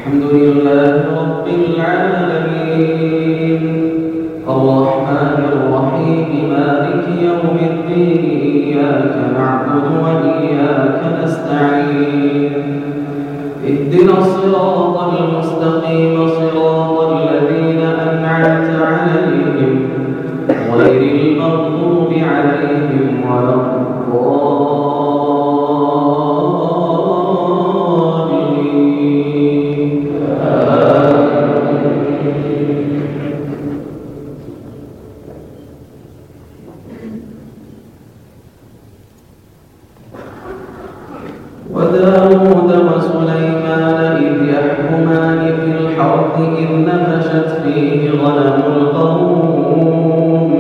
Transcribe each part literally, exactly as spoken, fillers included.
الحمد لله رب العالمين الرحمن الرحيم مالك يوم الدين إياك نعبد وإياك نستعين اهدنا الصراط المستقيم صراط الذين أنعمت عليهم غير المغضوب عليهم ولا الضالين. وداود وسليمان إذ يحكمان في الحرث إذ نفشت فيه غنم القوم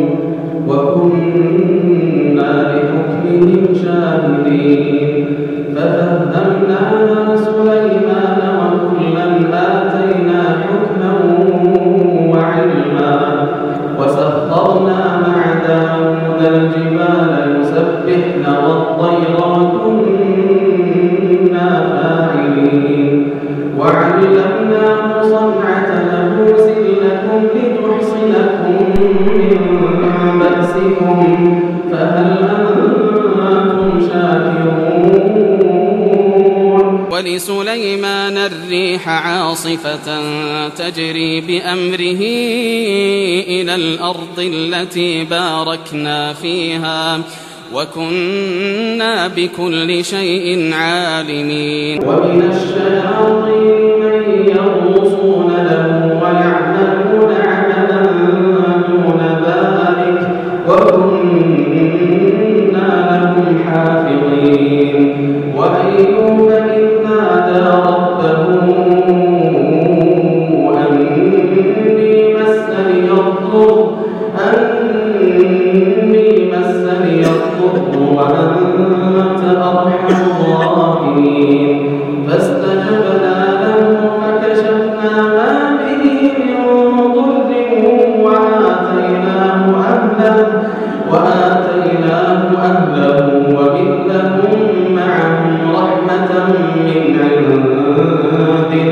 وكنا لحكمهم شاهدين ففهمناها سليمان وكلا آتينا حكما وعلما وسخرنا مع داود الجبال يسبحن والطير وكنا فاعلين وعلمناه صنعة لبوس لكم لتحصنكم من بأسكم فهل أنتم شاكرون. ولسليمان الريح عاصفة تجري بأمره إلى الأرض التي باركنا فيها وكنا بكل شيء عالمين. ومن الشياطين من يغوصون له ويعملون عملا دون ذلك وكنا لهم حافظين. وأيوب إذ نادى ربه أني مسني الضر أني مسني الضر وأنت أرحم الراحمين فاستجبنا له فكشفنا ما به من ضر وآتيناه أهله وآتيناه أهله ومثلهم معهم رحمة من عندنا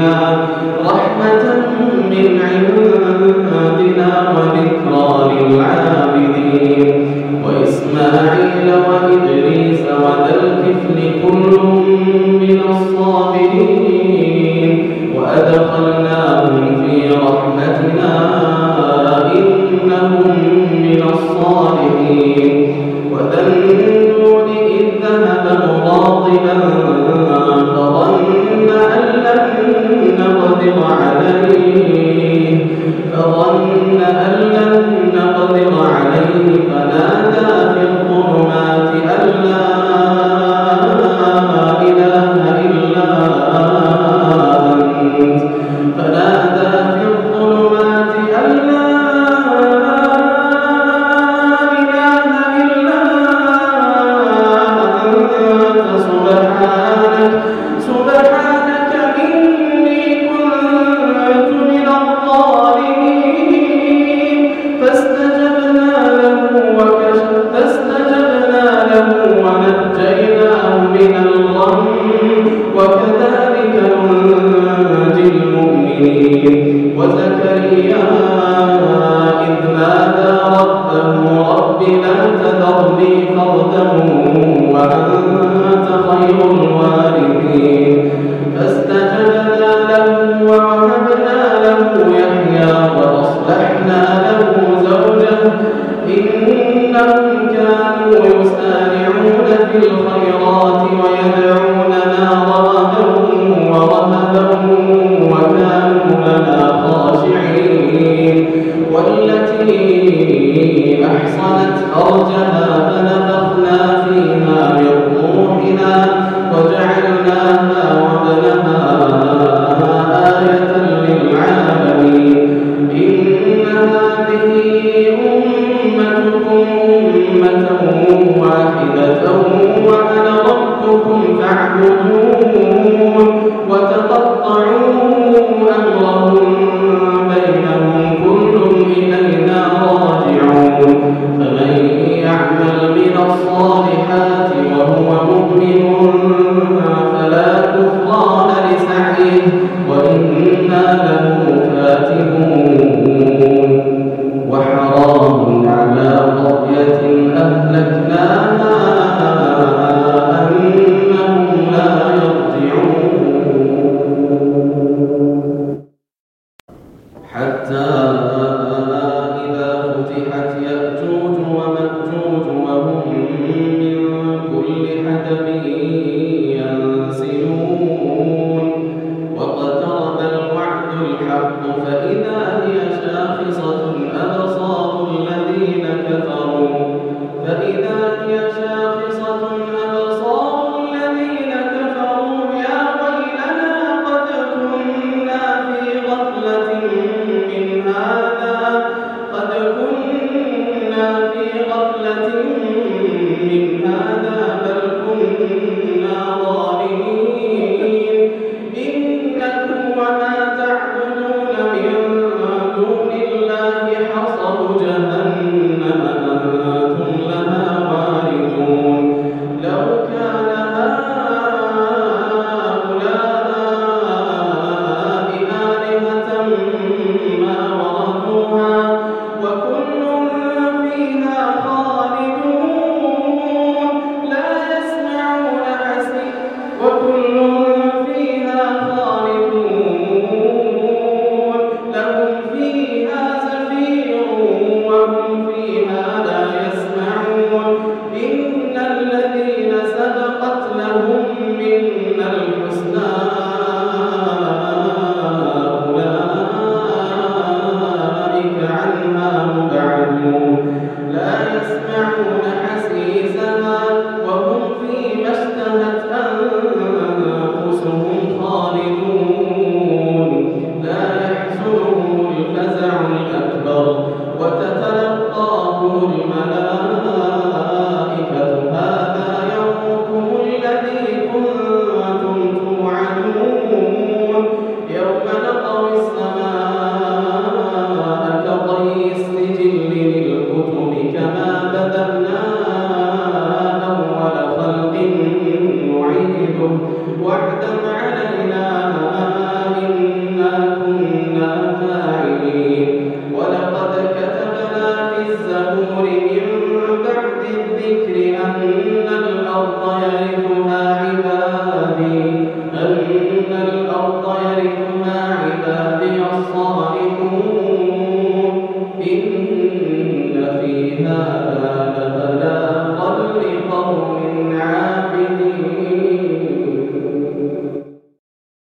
وإنا له